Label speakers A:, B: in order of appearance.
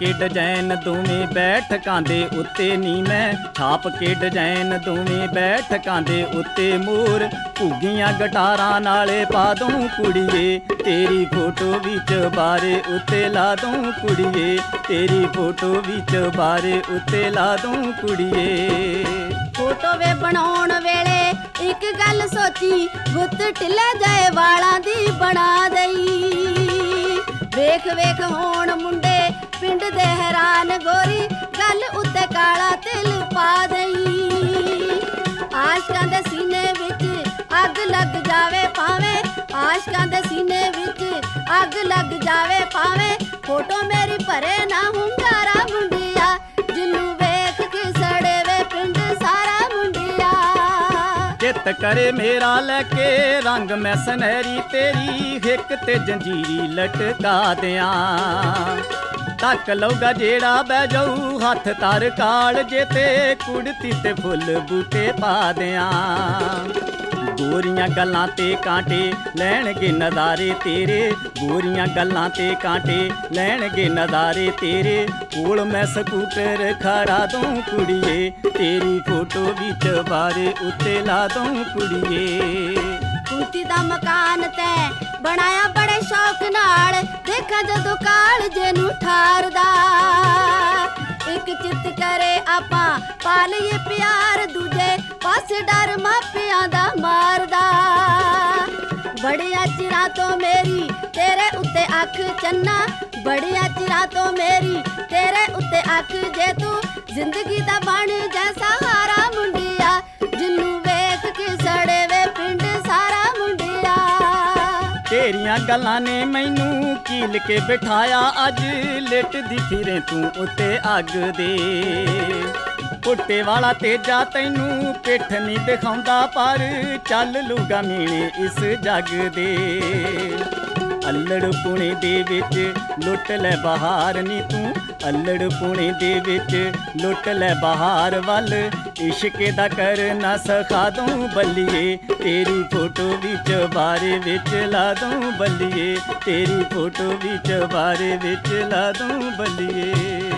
A: ਕੇ design ਦੋਵੇਂ ਬੈਠਕਾਂ ਦੇ ਉੱਤੇ ਨੀ ਮੈਂ ਛਾਪ ਕੇ ਡਿਜ਼ਾਈਨ ਦੋਵੇਂ ਬੈਠਕਾਂ ਦੇ ਉੱਤੇ ਮੋਰ ਘੁੱਗੀਆਂ ਗਟਾਰਾਂ ਨਾਲੇ ਪਾ ਦੂੰ ਕੁੜੀਏ ਤੇਰੀ ਫੋਟੋ ਵਿੱਚ ਬਾਰੇ ਉੱਤੇ ਲਾ ਦੂੰ ਕੁੜੀਏ ਤੇਰੀ ਫੋਟੋ ਵਿੱਚ ਬਾਰੇ ਉੱਤੇ ਲਾ ਦੂੰ ਕੁੜੀਏ।
B: ਫੋਟੋ ਵੇ ਬਣਾਉਣ ਵੇਲੇ ਇੱਕ ਗੱਲ ਸੋਚੀ ਗੁੱਤ ਢਿੱਲੇ ਜਾਏ ਵਾਲਾਂ ਦੀ ਬਣਾ ਦਈ ਵੇਖ ਵੇਖ ਹੋਣ ਮੁੰਡੇ ਪਿੰਡ ਦੇ ਹੈਰਾਨ ਗੋਰੀ ਗੱਲ ਉੱਤੇ ਕਾਲਾ ਤਿਲ ਪਾ ਦਈ ਆਸ਼ਕਾਂ ਦੇ ਸੀਨੇ ਵਿੱਚ ਅੱਗ ਲੱਗ ਜਾਵੇ ਭਾਵੇਂ ਆਸ਼ਕਾਂ ਦੇ ਸੀਨੇ ਵਿੱਚ ਅੱਗ ਲੱਗ ਜਾਵੇ ਭਾਵੇਂ ਫੋਟੋ ਮੇਰੀ ਭਰੇ ਨਾ ਹੁੰਗਾਰਾ ਮੁੰਡਿਆ ਜਿਹਨੂੰ ਵੇਖ ਕੇ ਸੜੇ ਵੇ ਪਿੰਡ ਸਾਰਾ ਮੁੰਡਿਆ।
A: ਚਿੱਤ ਕਰੇ ਮੇਰਾ ਲੈ ਕੇ ਰੰਗ ਮੈਂ ਸੁਨਹਿਰੀ ਤੇਰੀ ਹਿੱਕ ਤੇ ਜੰਜੀਰੀ ਲਟਕਾ ਦਿਆਂ ਤੱਕ ਲਊਗਾ ਜਿਹੜਾ ਬਹਿ ਜਾਊ ਹੱਥ ਤਰ ਕਾਲ ਜੇ ਤੇ ਕੁੜਤੀ ਤੇ ਫੁੱਲ ਬੂਟੇ ਪਾ ਦਿਆਂ ਗੋਰੀਆਂ ਗੱਲਾਂ ਤੇ ਕਾਂਟੇ ਲੈਣਗੇ ਨਜ਼ਾਰੇ ਤੇਰੇ ਗੋਰੀਆਂ ਗੱਲਾਂ ਤੇ ਕਾਂਟੇ ਲੈਣਗੇ ਨਜ਼ਾਰੇ ਤੇਰੇ ਕੋਲ ਮੈਂ ਸਕੂਟਰ ਖੜਾ ਦੂੰ ਕੁੜੀਏ ਤੇਰੀ ਫੋਟੋ ਵਿੱਚ ਬਾਰੇ ਉੱਤੇ ਲਾ ਦੂੰ ਕੁੜੀਏ।
B: ਕੁੰਤੀ ਦਾ ਮਕਾਨ ਤੈਂ ਬਣਾਇਆ ਬੜੇ ਸ਼ੌਕ ਨਾਲ ਦੇਖਾਂ ਜਦੋਂ ਕਾਲ ਜੇ ਨੂੰ ਠਾਰਦਾ ਇੱਕ ਚਿੱਤ ਕਰੇ ਆਪਾਂ ਪਾ ਲਈਏ ਪਿਆਰ ਦੂਜੇ ਪਾਸੇ ਡਰ ਮਾਪਿਆਂ ਦਾ ਮਾਰਦਾ ਬੜੀਆਂ ਚਿਰਾਂ ਤੋਂ ਮੇਰੀ ਤੇਰੇ ਉੱਤੇ ਅੱਖ ਚੰਨਾ ਬੜੀਆਂ ਚਿਰਾਂ ਤੋਂ ਮੇਰੀ ਤੇਰੇ ਉੱਤੇ ਅੱਖ ਜੇ ਤੂੰ ਜ਼ਿੰਦਗੀ ਦਾ ਬਣ ਜਾ ਸਹਾਰਾ ਮੁੰਡਿਆ ਜਿਹਨੂੰ ਵੇਖ ਕੇ ਸੜੇ ਵੇ ਪਿੰਡ ਸਾਰਾ ਮੁੰਡਿਆ।
A: ਤੇਰੀਆਂ ਗੱਲਾਂ ਨੇ ਮੈਨੂੰ ਕੀਲ ਕੇ ਬਿਠਾਇਆ ਅੱਜ ਲਿਟਦੀ ਫਿਰੇ ਤੂੰ ਉੱਤੇ ਅੱਗ ਦੇ ਪੁੱਟੇ ਵਾਲਾ ਤੇਜਾ ਤੈਨੂੰ ਪਿੱਠ ਨਹੀਂ ਦਿਖਾਉਂਦਾ ਪਰ ਚੱਲ ਲੂਗਾ ਮੀਣੇ ਇਸ ਜੱਗ ਦੇ ਅੱਲੜ ਪੁਣੇ ਦੇ ਵਿੱਚ ਲੁੱਟ ਲੈ ਬਹਾਰ ਨੀ ਤੂੰ ਅੱਲੜ ਪੁਣੇ ਦੇ ਵਿੱਚ ਲੁੱਟ ਲੈ ਬਹਾਰ ਵੱਲ ਇਸ਼ਕੇ ਦਾ ਕਰਨਾ ਸਿਖਾ ਦੂੰ ਬੱਲੀਏ ਤੇਰੀ ਫੋਟੋ ਵਿੱਚ ਬਾਰੇ ਵਿੱਚ ਲਾ ਦੂੰ ਬੱਲੀਏ ਤੇਰੀ ਫੋਟੋ ਵਿੱਚ ਬਾਰੇ ਵਿੱਚ ਲਾ ਦੂੰ ਬੱਲੀਏ।